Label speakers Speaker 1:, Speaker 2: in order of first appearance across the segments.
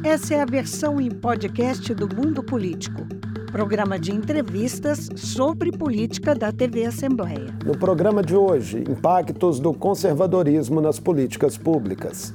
Speaker 1: Essa é a versão em podcast do Mundo Político, programa de entrevistas sobre política da TV Assembleia.
Speaker 2: No programa de hoje, impactos do conservadorismo nas políticas públicas.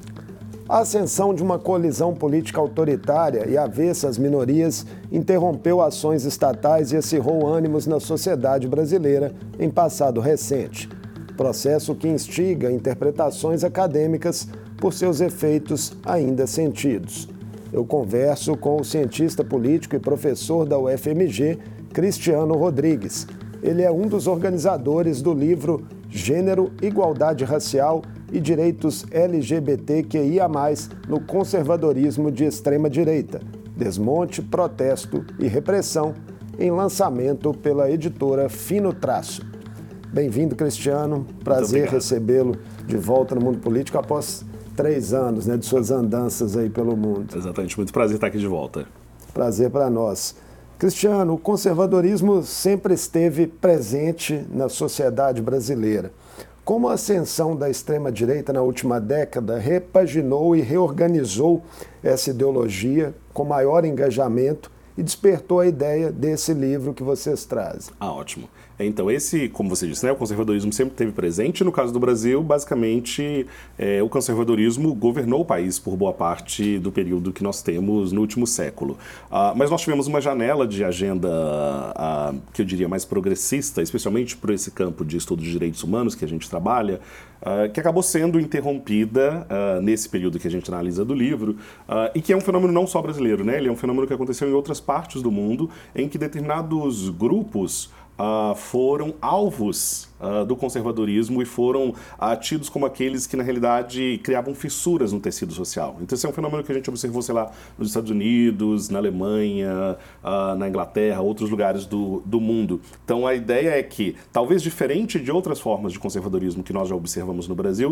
Speaker 2: A ascensão de uma coalizão política autoritária e avessa às minorias interrompeu ações estatais e acirrou ânimos na sociedade brasileira em passado recente. Processo que instiga interpretações acadêmicas por seus efeitos ainda sentidos. Eu converso com o cientista político e professor da UFMG, Cristiano Rodrigues. Ele é um dos organizadores do livro Gênero, Igualdade Racial e Direitos LGBTQIA+, no conservadorismo de extrema-direita, Desmonte, Protesto e Repressão, em lançamento pela editora Fino Traço. Bem-vindo, Cristiano. Prazer recebê-lo de volta no mundo político após 3 anos, de suas andanças aí pelo mundo.
Speaker 3: Exatamente, muito prazer estar aqui de volta.
Speaker 2: Prazer para nós. Cristiano, o conservadorismo sempre esteve presente na sociedade brasileira. Como a ascensão da extrema-direita na última década repaginou e reorganizou essa ideologia com maior engajamento e despertou a ideia desse livro que vocês trazem?
Speaker 3: Ótimo. Então, como você disse, o conservadorismo sempre esteve presente. No caso do Brasil, basicamente, o conservadorismo governou o país por boa parte do período que nós temos no último século. Mas nós tivemos uma janela de agenda, que eu diria mais progressista, especialmente por esse campo de estudo de direitos humanos que a gente trabalha, que acabou sendo interrompida nesse período que a gente analisa do livro, e que é um fenômeno não só brasileiro, Ele é um fenômeno que aconteceu em outras partes do mundo, em que determinados grupos foram alvos do conservadorismo e foram tidos como aqueles que, na realidade, criavam fissuras no tecido social. Então, esse é um fenômeno que a gente observou, nos Estados Unidos, na Alemanha, na Inglaterra, outros lugares do mundo. Então, a ideia é que, talvez diferente de outras formas de conservadorismo que nós já observamos no Brasil,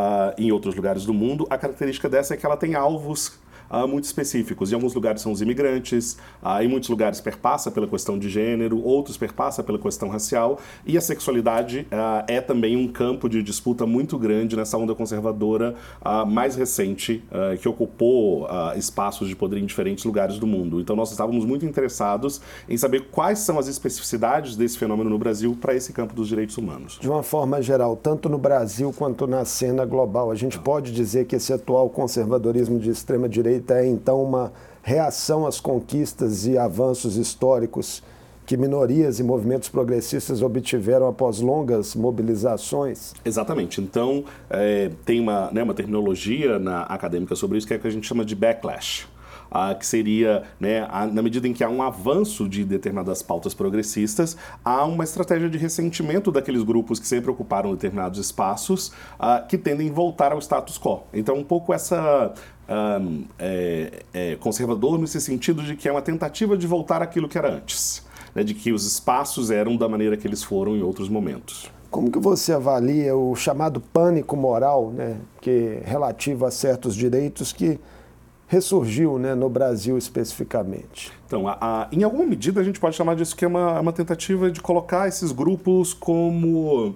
Speaker 3: em outros lugares do mundo, a característica dessa é que ela tem alvos muito específicos. Em alguns lugares são os imigrantes, em muitos lugares perpassa pela questão de gênero, outros perpassa pela questão racial, e a sexualidade é também um campo de disputa muito grande nessa onda conservadora mais recente, que ocupou espaços de poder em diferentes lugares do mundo. Então nós estávamos muito interessados em saber quais são as especificidades desse fenômeno no Brasil para esse campo dos direitos humanos.
Speaker 2: De uma forma geral, tanto no Brasil quanto na cena global, a gente pode dizer que esse atual conservadorismo de extrema-direita é, então, uma reação às conquistas e avanços históricos que minorias e movimentos progressistas obtiveram após longas mobilizações?
Speaker 3: Exatamente. Então, tem uma terminologia acadêmica sobre isso que é o que a gente chama de backlash. Que seria, na medida em que há um avanço de determinadas pautas progressistas, há uma estratégia de ressentimento daqueles grupos que sempre ocuparam determinados espaços, que tendem a voltar ao status quo. Então, um pouco essa conservador nesse sentido de que é uma tentativa de voltar àquilo que era antes, de que os espaços eram da maneira que eles foram em outros momentos.
Speaker 2: Como que você avalia o chamado pânico moral, que é relativo a certos direitos que ressurgiu no Brasil especificamente?
Speaker 3: Então, em alguma medida a gente pode chamar disso que é uma tentativa de colocar esses grupos como...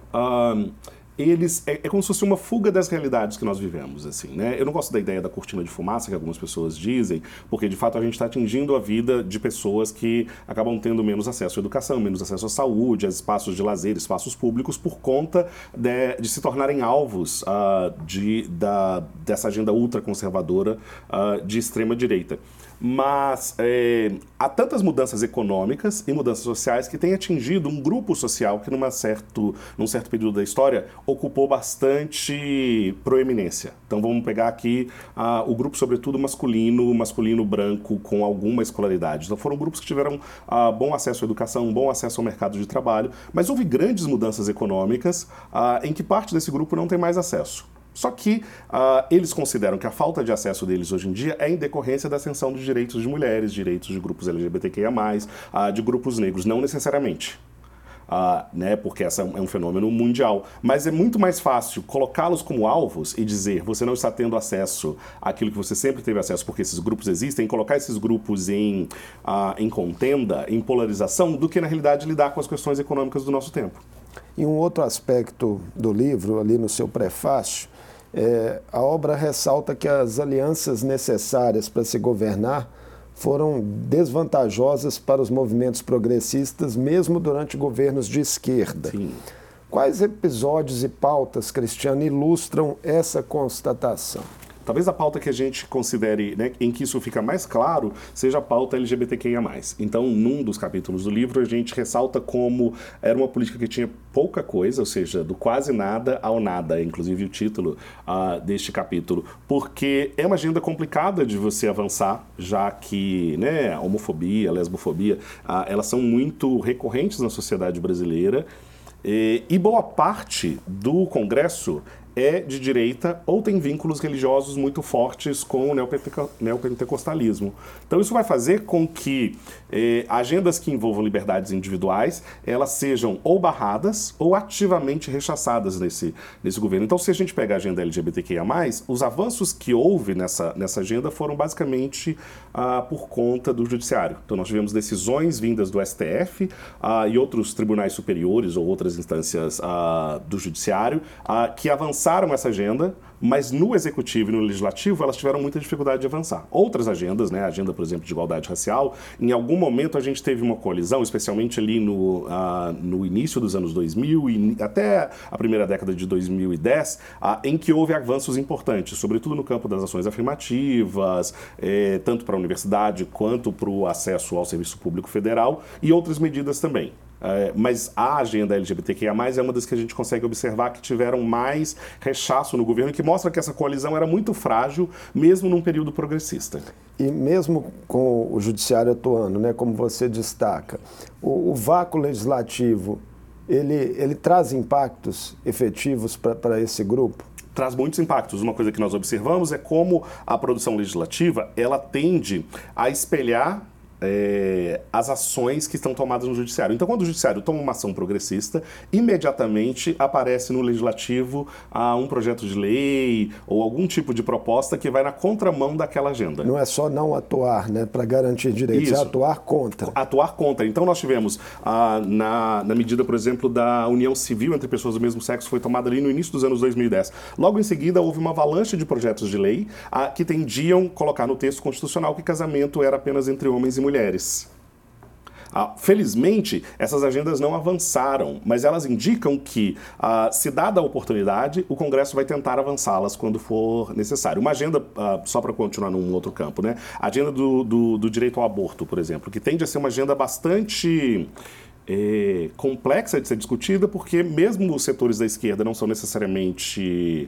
Speaker 3: é como se fosse uma fuga das realidades que nós vivemos, assim, Eu não gosto da ideia da cortina de fumaça, que algumas pessoas dizem, porque, de fato, a gente está atingindo a vida de pessoas que acabam tendo menos acesso à educação, menos acesso à saúde, a espaços de lazer, espaços públicos, por conta de se tornarem alvos dessa agenda ultraconservadora de extrema-direita. Mas há tantas mudanças econômicas e mudanças sociais que têm atingido um grupo social que, num certo período da história, ocupou bastante proeminência. Então vamos pegar aqui o grupo, sobretudo, masculino branco, com alguma escolaridade. Então foram grupos que tiveram bom acesso à educação, bom acesso ao mercado de trabalho, mas houve grandes mudanças econômicas em que parte desse grupo não tem mais acesso. Só que eles consideram que a falta de acesso deles hoje em dia é em decorrência da ascensão dos direitos de mulheres, direitos de grupos LGBTQIA+, de grupos negros, não necessariamente. Porque esse é um fenômeno mundial. Mas é muito mais fácil colocá-los como alvos e dizer você não está tendo acesso àquilo que você sempre teve acesso porque esses grupos existem, colocar esses grupos em contenda, em polarização, do que na realidade lidar com as questões econômicas do nosso tempo.
Speaker 2: E um outro aspecto do livro, ali no seu prefácio, A obra ressalta que as alianças necessárias para se governar foram desvantajosas para os movimentos progressistas, mesmo durante governos de esquerda.
Speaker 3: Sim.
Speaker 2: Quais episódios e pautas, Cristiano, ilustram essa constatação?
Speaker 3: Talvez a pauta que a gente considere, né, em que isso fica mais claro, seja a pauta LGBTQIA+. Então, num dos capítulos do livro, a gente ressalta como era uma política que tinha pouca coisa, ou seja, do quase nada ao nada, inclusive o título deste capítulo, porque é uma agenda complicada de você avançar, já que, né, a homofobia, a lesbofobia, elas são muito recorrentes na sociedade brasileira, e boa parte do Congresso é de direita ou tem vínculos religiosos muito fortes com o neopentecostalismo. Então isso vai fazer com que agendas que envolvam liberdades individuais, elas sejam ou barradas ou ativamente rechaçadas nesse governo. Então se a gente pega a agenda LGBTQIA+, os avanços que houve nessa agenda foram basicamente por conta do judiciário. Então nós tivemos decisões vindas do STF e outros tribunais superiores ou outras instâncias do judiciário que avançaram essa agenda, mas no executivo e no legislativo elas tiveram muita dificuldade de avançar. Outras agendas, né, a agenda, por exemplo, de igualdade racial, em algum momento a gente teve uma coalizão, especialmente ali no início dos anos 2000 e até a primeira década de 2010, em que houve avanços importantes, sobretudo no campo das ações afirmativas, tanto para a universidade quanto para o acesso ao serviço público federal e outras medidas também. Mas a agenda LGBTQIA+, é uma das que a gente consegue observar que tiveram mais rechaço no governo, que mostra que essa coalizão era muito frágil, mesmo num período progressista.
Speaker 2: E mesmo com o judiciário atuando, né, como você destaca, o vácuo legislativo, ele traz impactos efetivos para esse grupo?
Speaker 3: Traz muitos impactos. Uma coisa que nós observamos é como a produção legislativa ela tende a espelhar as ações que estão tomadas no judiciário. Então, quando o judiciário toma uma ação progressista, imediatamente aparece no legislativo um projeto de lei ou algum tipo de proposta que vai na contramão daquela agenda.
Speaker 2: Não é só não atuar, né, para garantir direitos, é atuar contra.
Speaker 3: Atuar contra. Então, nós tivemos, na medida, por exemplo, da união civil entre pessoas do mesmo sexo, foi tomada ali no início dos anos 2010. Logo em seguida, houve uma avalanche de projetos de lei que tendiam a colocar no texto constitucional que casamento era apenas entre homens e mulheres. Felizmente, essas agendas não avançaram, mas elas indicam que, se dada a oportunidade, o Congresso vai tentar avançá-las quando for necessário. Uma agenda, só para continuar num outro campo, né? A agenda do direito ao aborto, por exemplo, que tende a ser uma agenda bastante complexa de ser discutida, porque mesmo os setores da esquerda não são necessariamente...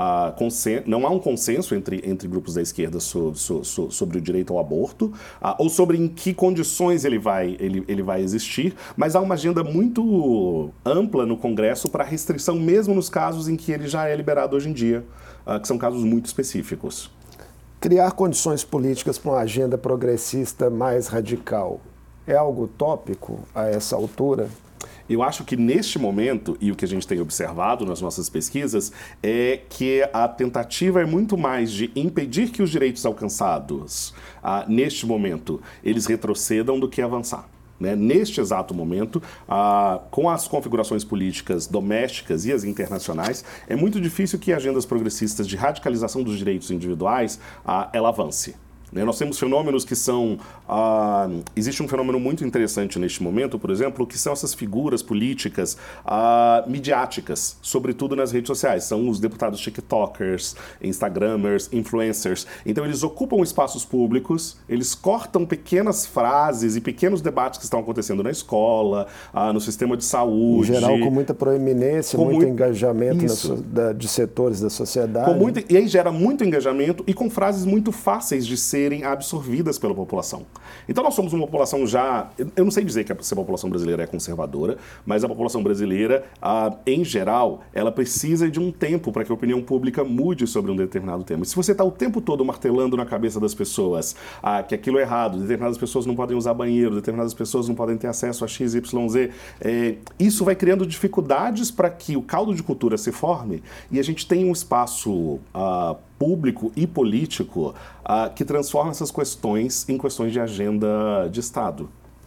Speaker 3: não há um consenso entre grupos da esquerda sobre o direito ao aborto, ou sobre em que condições ele vai existir, mas há uma agenda muito ampla no Congresso para restrição, mesmo nos casos em que ele já é liberado hoje em dia, que são casos muito específicos.
Speaker 2: Criar condições políticas para uma agenda progressista mais radical é algo utópico a essa altura?
Speaker 3: Eu acho que neste momento, e o que a gente tem observado nas nossas pesquisas, é que a tentativa é muito mais de impedir que os direitos alcançados, neste momento, eles retrocedam do que avançar. Né? Neste exato momento, com as configurações políticas domésticas e as internacionais, é muito difícil que agendas progressistas de radicalização dos direitos individuais, ela avance. Nós temos fenômenos que são... existe um fenômeno muito interessante neste momento, por exemplo, que são essas figuras políticas midiáticas, sobretudo nas redes sociais. São os deputados tiktokers, instagramers, influencers. Então, eles ocupam espaços públicos, eles cortam pequenas frases e pequenos debates que estão acontecendo na escola, no sistema de saúde.
Speaker 2: Em geral, com muita proeminência, muito engajamento de setores da sociedade.
Speaker 3: E aí gera muito engajamento e com frases muito fáceis de serem absorvidas pela população. Então nós somos uma população já... Eu não sei dizer que a população brasileira é conservadora, mas a população brasileira, em geral, ela precisa de um tempo para que a opinião pública mude sobre um determinado tema. E se você está o tempo todo martelando na cabeça das pessoas que aquilo é errado, determinadas pessoas não podem usar banheiro, determinadas pessoas não podem ter acesso a X, Y, Z, isso vai criando dificuldades para que o caldo de cultura se forme e a gente tenha um espaço público e político que transforma essas questões em questões de agenda de Estado.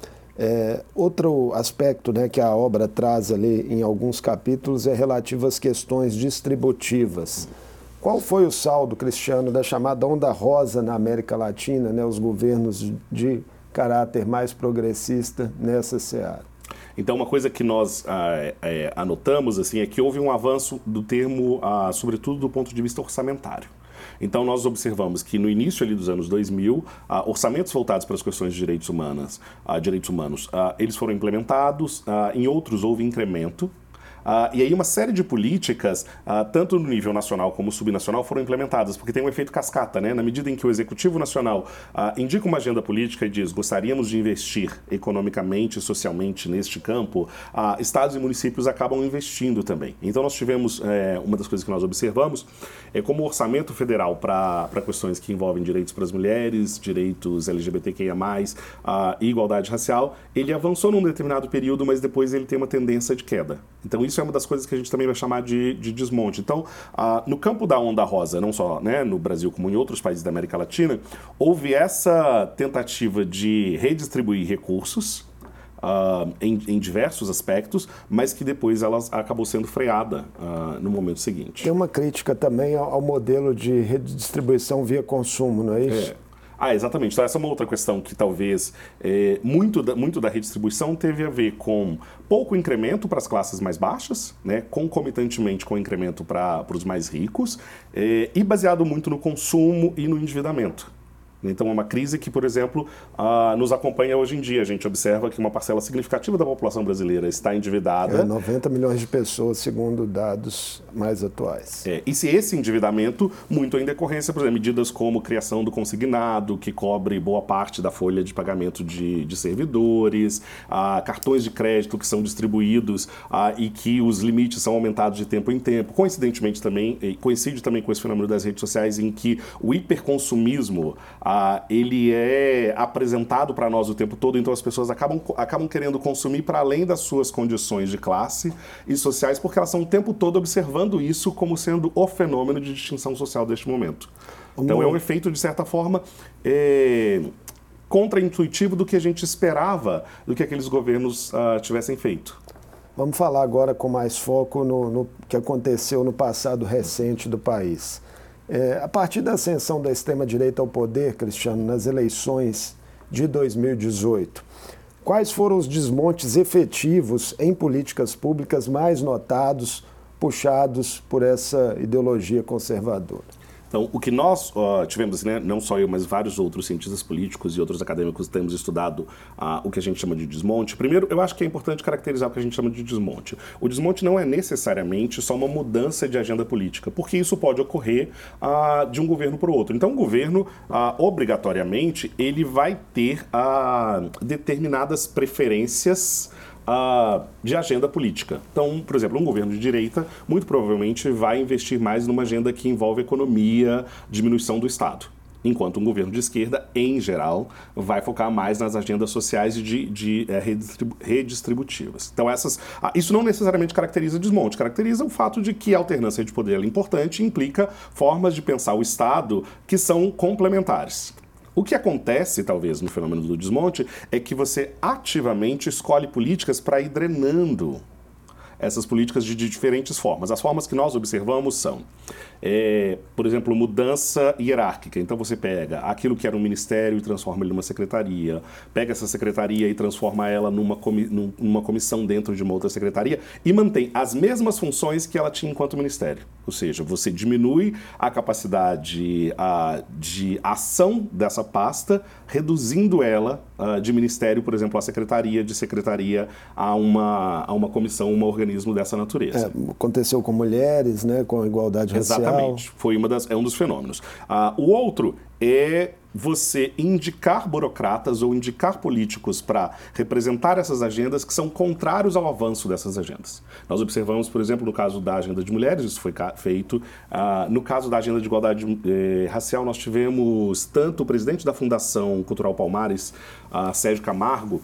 Speaker 2: Outro aspecto, né, que a obra traz ali em alguns capítulos é relativo às questões distributivas. Qual foi o saldo, Cristiano, da chamada onda rosa na América Latina, né, os governos de caráter mais progressista nessa seara?
Speaker 3: Então, uma coisa que nós anotamos assim, é que houve um avanço do termo, sobretudo do ponto de vista orçamentário. Então, nós observamos que no início ali dos anos 2000, orçamentos voltados para as questões de direitos humanos, eles foram implementados, em outros houve incremento. E aí uma série de políticas, tanto no nível nacional como subnacional, foram implementadas, porque tem um efeito cascata, né? Na medida em que o Executivo Nacional indica uma agenda política e diz gostaríamos de investir economicamente e socialmente neste campo, estados e municípios acabam investindo também. Então nós tivemos, uma das coisas que nós observamos é como o orçamento federal para questões que envolvem direitos para as mulheres, direitos LGBTQIA+, e igualdade racial, ele avançou num determinado período, mas depois ele tem uma tendência de queda. Então isso é uma das coisas que a gente também vai chamar de desmonte. Então, no campo da onda rosa, não só, né, no Brasil como em outros países da América Latina, houve essa tentativa de redistribuir recursos em diversos aspectos, mas que depois ela acabou sendo freada no momento seguinte.
Speaker 2: Tem uma crítica também ao modelo de redistribuição via consumo, não é isso?
Speaker 3: Exatamente. Então, essa é uma outra questão que talvez muito da redistribuição teve a ver com pouco incremento para as classes mais baixas, né, concomitantemente com incremento para os mais ricos, e baseado muito no consumo e no endividamento. Então, é uma crise que, por exemplo, nos acompanha hoje em dia. A gente observa que uma parcela significativa da população brasileira está endividada.
Speaker 2: 90 milhões de pessoas, segundo dados mais atuais.
Speaker 3: E se esse endividamento, muito em decorrência, por exemplo, medidas como criação do consignado, que cobre boa parte da folha de pagamento de servidores, cartões de crédito que são distribuídos e que os limites são aumentados de tempo em tempo. Coincidentemente também, coincide também com esse fenômeno das redes sociais em que o hiperconsumismo ele é apresentado para nós o tempo todo, então as pessoas acabam querendo consumir para além das suas condições de classe e sociais, porque elas estão o tempo todo observando isso como sendo o fenômeno de distinção social deste momento. Então é um efeito, de certa forma, contraintuitivo do que a gente esperava do que aqueles governos tivessem feito.
Speaker 2: Vamos falar agora com mais foco no que aconteceu no passado recente do país. A partir da ascensão da extrema-direita ao poder, Cristiano, nas eleições de 2018, quais foram os desmontes efetivos em políticas públicas mais notados, puxados por essa ideologia conservadora?
Speaker 3: Então, o que nós tivemos, né, não só eu, mas vários outros cientistas políticos e outros acadêmicos temos estudado o que a gente chama de desmonte. Primeiro, eu acho que é importante caracterizar o que a gente chama de desmonte. O desmonte não é necessariamente só uma mudança de agenda política, porque isso pode ocorrer de um governo para o outro. Então, o governo, obrigatoriamente, ele vai ter determinadas preferências de agenda política. Então, por exemplo, um governo de direita muito provavelmente vai investir mais numa agenda que envolve economia, diminuição do Estado. Enquanto um governo de esquerda, em geral, vai focar mais nas agendas sociais e redistributivas. Então, isso não necessariamente caracteriza desmonte, caracteriza o fato de que a alternância de poder é importante e implica formas de pensar o Estado que são complementares. O que acontece, talvez, no fenômeno do desmonte é que você ativamente escolhe políticas para ir drenando essas políticas de diferentes formas. As formas que nós observamos são, por exemplo, mudança hierárquica. Então você pega aquilo que era um ministério e transforma ele numa secretaria, pega essa secretaria e transforma ela numa comissão dentro de uma outra secretaria e mantém as mesmas funções que ela tinha enquanto ministério. Ou seja, você diminui a capacidade de ação dessa pasta, reduzindo ela de ministério, por exemplo, a secretaria, de secretaria a uma comissão, um organismo dessa natureza.
Speaker 2: Aconteceu com mulheres, né, com a igualdade racial.
Speaker 3: Exatamente, é um dos fenômenos. O outro é você indicar burocratas ou indicar políticos para representar essas agendas que são contrários ao avanço dessas agendas. Nós observamos, por exemplo, no caso da agenda de mulheres, isso foi feito. No caso da agenda de igualdade racial, nós tivemos tanto o presidente da Fundação Cultural Palmares, Sérgio Camargo,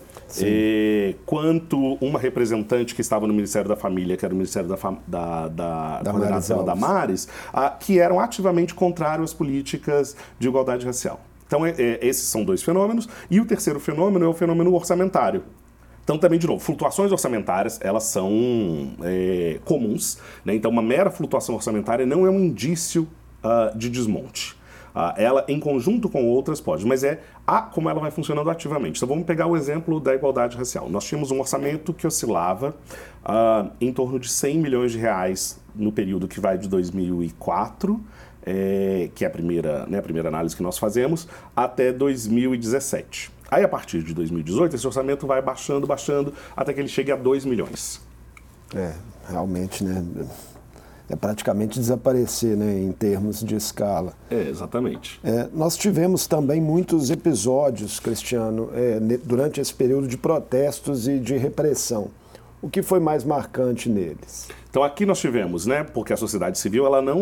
Speaker 3: quanto uma representante que estava no Ministério da Família, que era o Ministério da Coordenação Damares, que eram ativamente contrários às políticas de igualdade racial. Então, esses são dois fenômenos. E o terceiro fenômeno é o fenômeno orçamentário. Então, também, de novo, flutuações orçamentárias, elas são comuns, né? Então, uma mera flutuação orçamentária não é um indício de desmonte. Ela, em conjunto com outras, pode, mas como ela vai funcionando ativamente. Então, vamos pegar o exemplo da igualdade racial. Nós tínhamos um orçamento que oscilava em torno de 100 milhões de reais no período que vai de 2004, que é a primeira análise que nós fazemos, até 2017. Aí, a partir de 2018, esse orçamento vai baixando, até que ele chegue a 2 milhões.
Speaker 2: Realmente, né? É praticamente desaparecer, né, em termos de escala.
Speaker 3: Exatamente.
Speaker 2: Nós tivemos também muitos episódios, Cristiano, durante esse período de protestos e de repressão. O que foi mais marcante neles?
Speaker 3: Então aqui nós tivemos, né, porque a sociedade civil ela não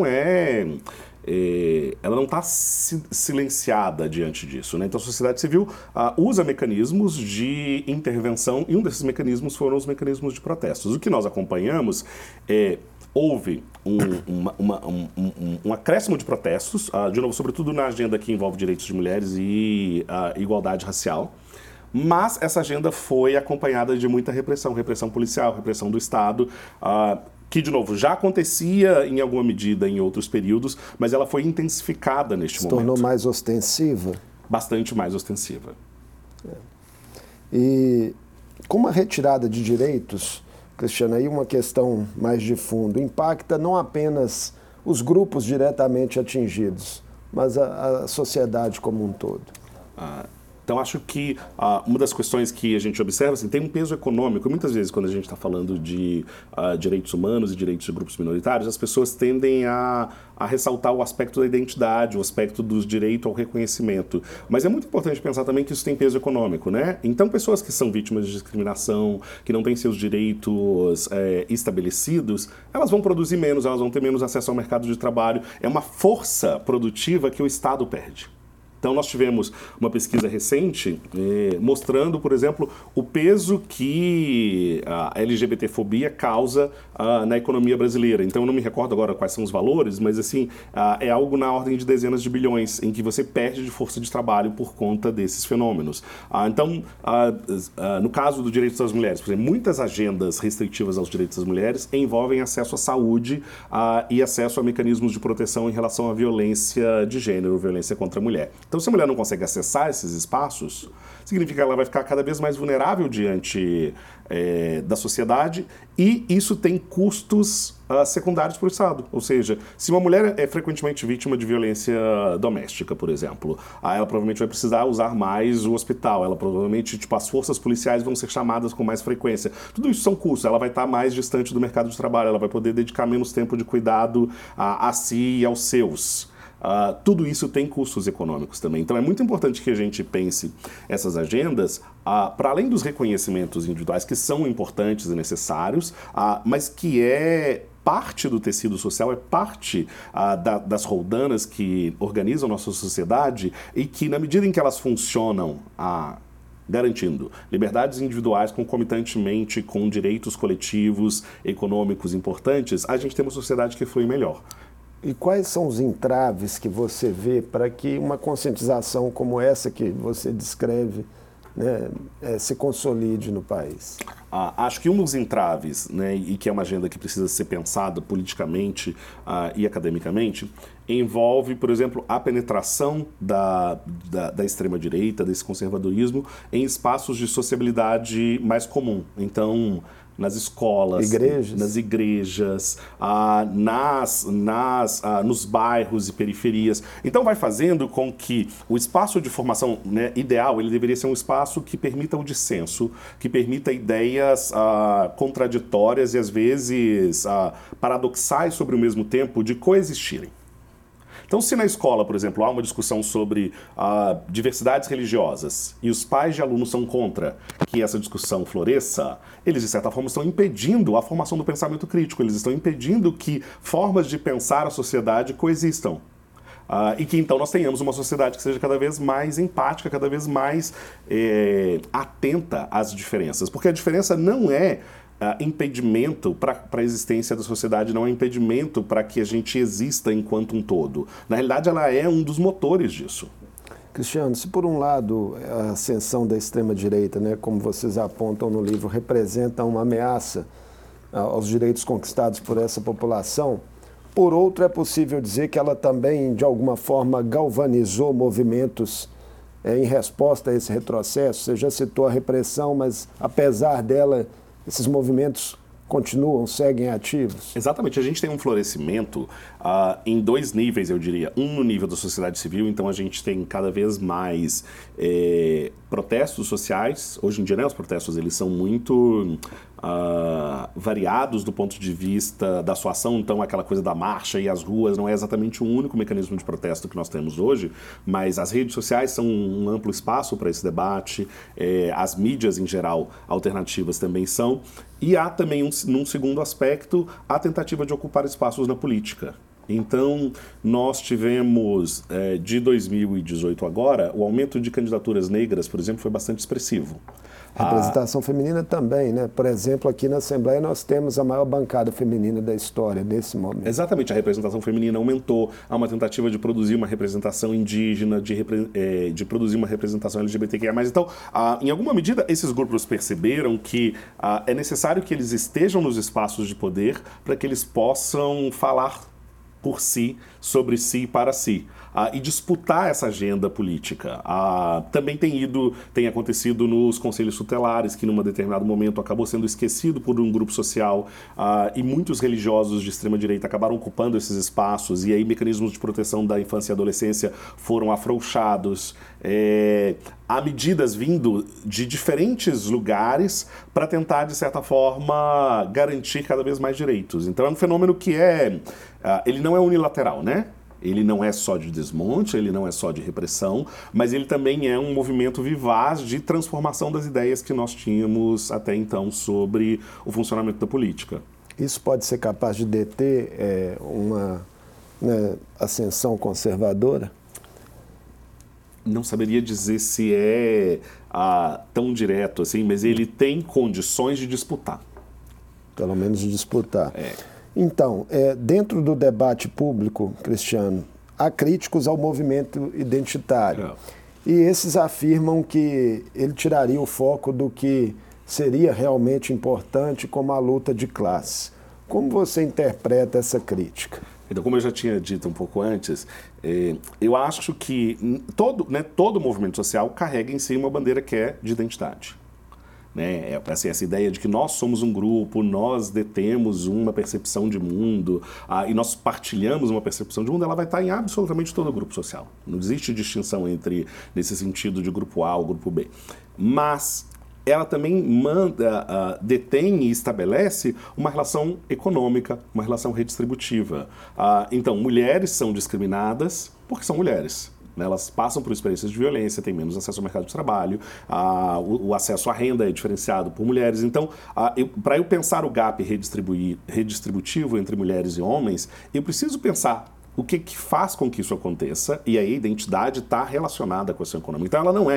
Speaker 3: está silenciada diante disso, né? Então a sociedade civil usa mecanismos de intervenção e um desses mecanismos foram os mecanismos de protestos. O que nós acompanhamos houve um acréscimo de protestos, de novo, sobretudo na agenda que envolve direitos de mulheres e igualdade racial, mas essa agenda foi acompanhada de muita repressão policial, repressão do Estado, que, de novo, já acontecia em alguma medida em outros períodos, mas ela foi intensificada neste momento.
Speaker 2: Se tornou mais ostensiva?
Speaker 3: Bastante mais ostensiva.
Speaker 2: E com a retirada de direitos, Cristiano, aí uma questão mais de fundo, impacta não apenas os grupos diretamente atingidos, mas a sociedade como um todo.
Speaker 3: Então, acho que uma das questões que a gente observa, assim, tem um peso econômico. Muitas vezes, quando a gente está falando de direitos humanos e direitos de grupos minoritários, as pessoas tendem a ressaltar o aspecto da identidade, o aspecto dos direitos ao reconhecimento. Mas é muito importante pensar também que isso tem peso econômico, né? Então, pessoas que são vítimas de discriminação, que não têm seus direitos estabelecidos, elas vão produzir menos, elas vão ter menos acesso ao mercado de trabalho. É uma força produtiva que o Estado perde. Então, nós tivemos uma pesquisa recente mostrando, por exemplo, o peso que a LGBTfobia causa na economia brasileira. Então, eu não me recordo agora quais são os valores, mas assim, é algo na ordem de dezenas de bilhões em que você perde de força de trabalho por conta desses fenômenos. Então, no caso do direito das mulheres, por exemplo, muitas agendas restritivas aos direitos das mulheres envolvem acesso à saúde e acesso a mecanismos de proteção em relação à violência de gênero, violência contra a mulher. Então, se a mulher não consegue acessar esses espaços, significa que ela vai ficar cada vez mais vulnerável diante da sociedade e isso tem custos secundários para o Estado. Ou seja, se uma mulher é frequentemente vítima de violência doméstica, por exemplo, ela provavelmente vai precisar usar mais o hospital, ela provavelmente, as forças policiais vão ser chamadas com mais frequência. Tudo isso são custos, ela vai estar mais distante do mercado de trabalho, ela vai poder dedicar menos tempo de cuidado a si e aos seus. Tudo isso tem custos econômicos também. Então é muito importante que a gente pense essas agendas para além dos reconhecimentos individuais, que são importantes e necessários, mas que parte do tecido social, é parte das roldanas que organizam nossa sociedade e que, na medida em que elas funcionam garantindo liberdades individuais concomitantemente com direitos coletivos, econômicos importantes, a gente tem uma sociedade que flui melhor.
Speaker 2: E quais são os entraves que você vê para que uma conscientização como essa que você descreve, né, se consolide no país?
Speaker 3: Acho que um dos entraves, né, e que é uma agenda que precisa ser pensada politicamente e academicamente, envolve, por exemplo, a penetração da extrema-direita, desse conservadorismo, em espaços de sociabilidade mais comum. Então, nas escolas, nas igrejas, nos bairros e periferias. Então vai fazendo com que o espaço de formação, né, ideal, ele deveria ser um espaço que permita o dissenso, que permita ideias contraditórias e às vezes paradoxais sobre o mesmo tempo de coexistirem. Então, se na escola, por exemplo, há uma discussão sobre diversidades religiosas e os pais de alunos são contra que essa discussão floresça, eles, de certa forma, estão impedindo a formação do pensamento crítico, eles estão impedindo que formas de pensar a sociedade coexistam. E que, então, nós tenhamos uma sociedade que seja cada vez mais empática, cada vez mais atenta às diferenças. Porque a diferença não é impedimento para a existência da sociedade, não é impedimento para que a gente exista enquanto um todo. Na realidade, ela é um dos motores disso.
Speaker 2: Cristiano, se por um lado a ascensão da extrema-direita, né, como vocês apontam no livro, representa uma ameaça aos direitos conquistados por essa população, Por outro, é possível dizer que ela também, de alguma forma, galvanizou movimentos em resposta a esse retrocesso. Você já citou a repressão, mas apesar dela, esses movimentos seguem ativos?
Speaker 3: Exatamente. A gente tem um florescimento em dois níveis, eu diria. Um no nível da sociedade civil, então a gente tem cada vez mais protestos sociais. Hoje em dia, né, os protestos eles são muito variados do ponto de vista da sua ação. Então, aquela coisa da marcha e as ruas não é exatamente um único mecanismo de protesto que nós temos hoje, mas as redes sociais são um amplo espaço para esse debate, as mídias, em geral, alternativas também são. E há também, num segundo aspecto, a tentativa de ocupar espaços na política. Então, nós tivemos, de 2018 agora, o aumento de candidaturas negras, por exemplo, foi bastante expressivo.
Speaker 2: A representação feminina também, né? Por exemplo, aqui na Assembleia nós temos a maior bancada feminina da história nesse momento.
Speaker 3: Exatamente, a representação feminina aumentou, há uma tentativa de produzir uma representação indígena, de produzir uma representação LGBTQIA+. Então, em alguma medida, esses grupos perceberam que é necessário que eles estejam nos espaços de poder para que eles possam falar por si, sobre si e para si, e disputar essa agenda política. Também tem acontecido nos conselhos tutelares, que num determinado momento acabou sendo esquecido por um grupo social, e muitos religiosos de extrema-direita acabaram ocupando esses espaços, e aí mecanismos de proteção da infância e adolescência foram afrouxados. Há medidas vindo de diferentes lugares para tentar, de certa forma, garantir cada vez mais direitos. Então é um fenômeno que ele não é unilateral, né? Ele não é só de desmonte, ele não é só de repressão, mas ele também é um movimento vivaz de transformação das ideias que nós tínhamos até então sobre o funcionamento da política.
Speaker 2: Isso pode ser capaz de deter uma ascensão conservadora?
Speaker 3: Não saberia dizer se é tão direto assim, mas ele tem condições de disputar.
Speaker 2: Pelo menos de disputar. Então, dentro do debate público, Cristiano, há críticos ao movimento identitário. E esses afirmam que ele tiraria o foco do que seria realmente importante, como a luta de classe. Como você interpreta essa crítica?
Speaker 3: Então, como eu já tinha dito um pouco antes, eu acho que todo movimento social carrega em si uma bandeira que é de identidade. Né? Essa ideia de que nós somos um grupo, nós detemos uma percepção de mundo e nós partilhamos uma percepção de mundo, ela vai estar em absolutamente todo o grupo social. Não existe distinção nesse sentido de grupo A ou grupo B. Mas ela também detém e estabelece uma relação econômica, uma relação redistributiva. Então, mulheres são discriminadas porque são mulheres. Elas passam por experiências de violência, têm menos acesso ao mercado de trabalho, o acesso à renda é diferenciado por mulheres. Então, para eu pensar o gap redistributivo entre mulheres e homens, eu preciso pensar o que faz com que isso aconteça, e aí a identidade está relacionada com a questão econômica. Então, ela não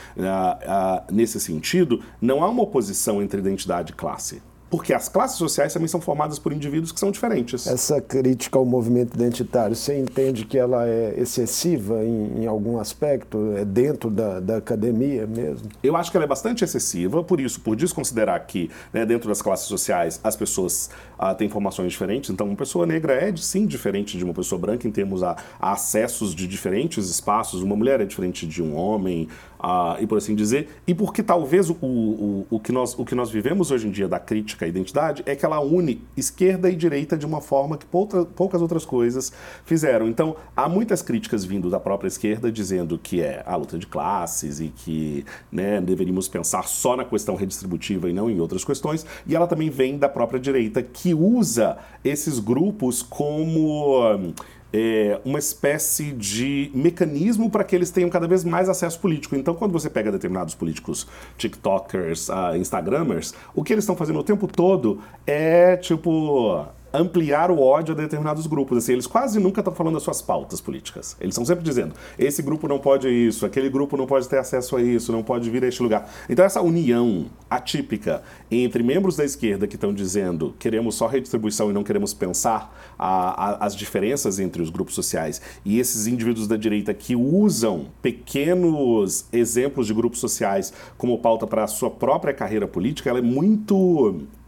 Speaker 3: nesse sentido, não há uma oposição entre identidade e classe. Porque as classes sociais também são formadas por indivíduos que são diferentes.
Speaker 2: Essa crítica ao movimento identitário, você entende que ela é excessiva em algum aspecto? É dentro da academia mesmo?
Speaker 3: Eu acho que ela é bastante excessiva, por desconsiderar que dentro das classes sociais as pessoas têm formações diferentes. Então, uma pessoa negra sim diferente de uma pessoa branca em termos a acessos de diferentes espaços. Uma mulher é diferente de um homem, e por assim dizer. E porque talvez o que nós vivemos hoje em dia da crítica à identidade é que ela une esquerda e direita de uma forma que poucas outras coisas fizeram. Então, há muitas críticas vindo da própria esquerda dizendo que é a luta de classes e que deveríamos pensar só na questão redistributiva e não em outras questões. E ela também vem da própria direita, que usa esses grupos como uma espécie de mecanismo para que eles tenham cada vez mais acesso político. Então, quando você pega determinados políticos, tiktokers, instagramers, o que eles estão fazendo o tempo todo é, ampliar o ódio a determinados grupos. Assim, eles quase nunca estão falando das suas pautas políticas. Eles estão sempre dizendo, esse grupo não pode isso, aquele grupo não pode ter acesso a isso, não pode vir a este lugar. Então, essa união atípica entre membros da esquerda que estão dizendo queremos só redistribuição e não queremos pensar as diferenças entre os grupos sociais, e esses indivíduos da direita que usam pequenos exemplos de grupos sociais como pauta para a sua própria carreira política, ela é muito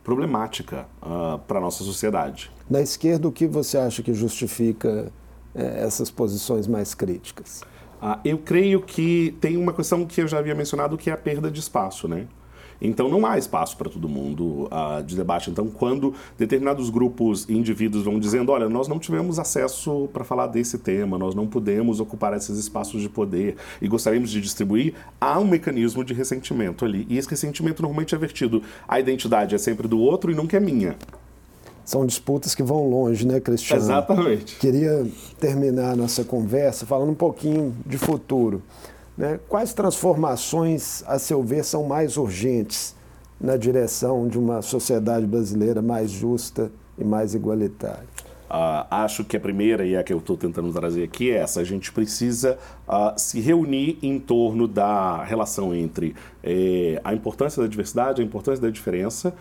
Speaker 3: problemática para a nossa sociedade.
Speaker 2: Na esquerda, o que você acha que justifica essas posições mais críticas?
Speaker 3: Eu creio que tem uma questão que eu já havia mencionado, que é a perda de espaço, né? Então, não há espaço para todo mundo de debate. Então, quando determinados grupos e indivíduos vão dizendo, olha, nós não tivemos acesso para falar desse tema, nós não podemos ocupar esses espaços de poder e gostaríamos de distribuir, há um mecanismo de ressentimento ali. E esse ressentimento normalmente é vertido. A identidade é sempre do outro e nunca é minha.
Speaker 2: São disputas que vão longe, né, Cristiano?
Speaker 3: Exatamente.
Speaker 2: Queria terminar a nossa conversa falando um pouquinho de futuro. Quais transformações, a seu ver, são mais urgentes na direção de uma sociedade brasileira mais justa e mais igualitária?
Speaker 3: Acho que a primeira, e a que eu estou tentando trazer aqui, é essa. A gente precisa se reunir em torno da relação entre a importância da diversidade, a importância da diferença,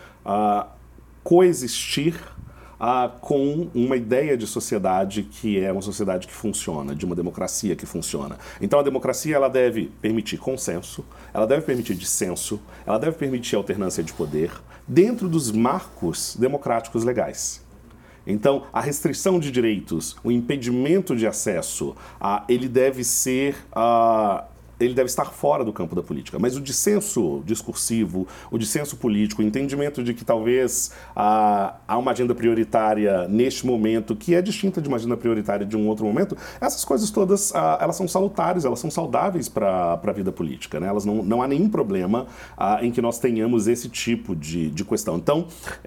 Speaker 3: coexistir com uma ideia de sociedade que é uma sociedade que funciona, de uma democracia que funciona. Então a democracia ela deve permitir consenso, ela deve permitir dissenso, ela deve permitir alternância de poder dentro dos marcos democráticos legais. Então, a restrição de direitos, o impedimento de acesso, ele deve estar fora do campo da política. Mas o dissenso discursivo, o dissenso político, o entendimento de que talvez há uma agenda prioritária neste momento que é distinta de uma agenda prioritária de um outro momento, essas coisas todas, elas são salutares, elas são saudáveis para a vida política, né? Elas não há nenhum problema em que nós tenhamos esse tipo de questão. Então,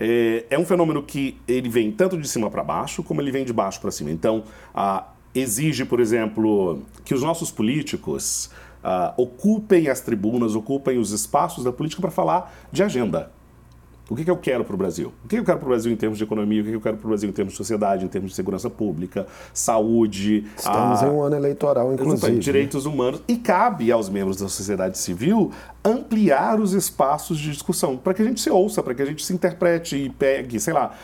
Speaker 3: é um fenômeno que ele vem tanto de cima para baixo, como ele vem de baixo para cima. Então, exige, por exemplo, que os nossos políticos ocupem as tribunas, ocupem os espaços da política para falar de agenda. O que eu quero para o Brasil? O que eu quero para o Brasil em termos de economia? O que eu quero para o Brasil em termos de sociedade, em termos de segurança pública, saúde?
Speaker 2: Estamos em um ano eleitoral, inclusive.
Speaker 3: Direitos humanos. E cabe aos membros da sociedade civil ampliar os espaços de discussão para que a gente se ouça, para que a gente se interprete e pegue, sei lá,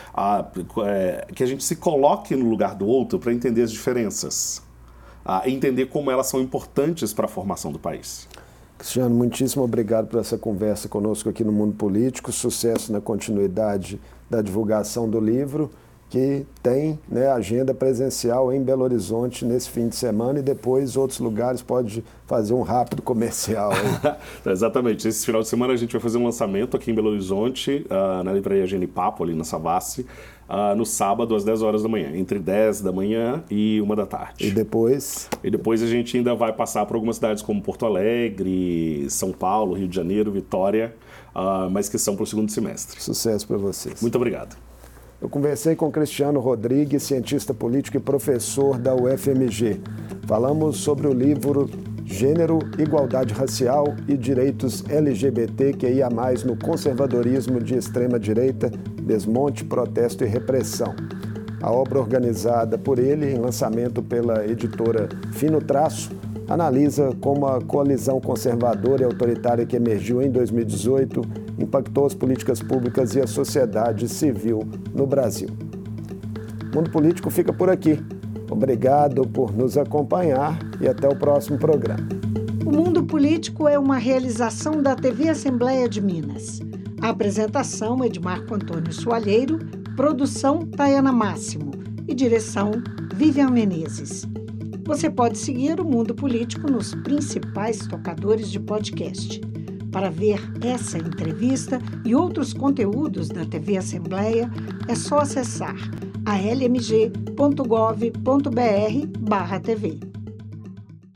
Speaker 3: que a gente se coloque no lugar do outro para entender as diferenças. Entender como elas são importantes para a formação do país.
Speaker 2: Cristiano, muitíssimo obrigado por essa conversa conosco aqui no Mundo Político. Sucesso na continuidade da divulgação do livro, que tem agenda presencial em Belo Horizonte nesse fim de semana e depois outros lugares pode fazer um rápido comercial.
Speaker 3: Exatamente. Esse final de semana a gente vai fazer um lançamento aqui em Belo Horizonte, na livraria Genipapo, ali na Savassi, no sábado às 10 horas da manhã, entre 10 da manhã e 1 da tarde.
Speaker 2: E depois?
Speaker 3: E depois a gente ainda vai passar por algumas cidades como Porto Alegre, São Paulo, Rio de Janeiro, Vitória, mas que são para o segundo semestre.
Speaker 2: Sucesso para vocês.
Speaker 3: Muito obrigado.
Speaker 2: Eu conversei com Cristiano Rodrigues, cientista político e professor da UFMG. Falamos sobre o livro Gênero, Igualdade Racial e Direitos LGBTQIA+, no conservadorismo de extrema-direita, desmonte, protesto e repressão. A obra organizada por ele, em lançamento pela editora Fino Traço, analisa como a coalizão conservadora e autoritária que emergiu em 2018 impactou as políticas públicas e a sociedade civil no Brasil. O Mundo Político fica por aqui. Obrigado por nos acompanhar e até o próximo programa.
Speaker 1: O Mundo Político é uma realização da TV Assembleia de Minas. A apresentação é de Marco Antônio Soalheiro, produção Tayana Máximo e direção Vivian Menezes. Você pode seguir o Mundo Político nos principais tocadores de podcast. Para ver essa entrevista e outros conteúdos da TV Assembleia, é só acessar almg.gov.br/tv.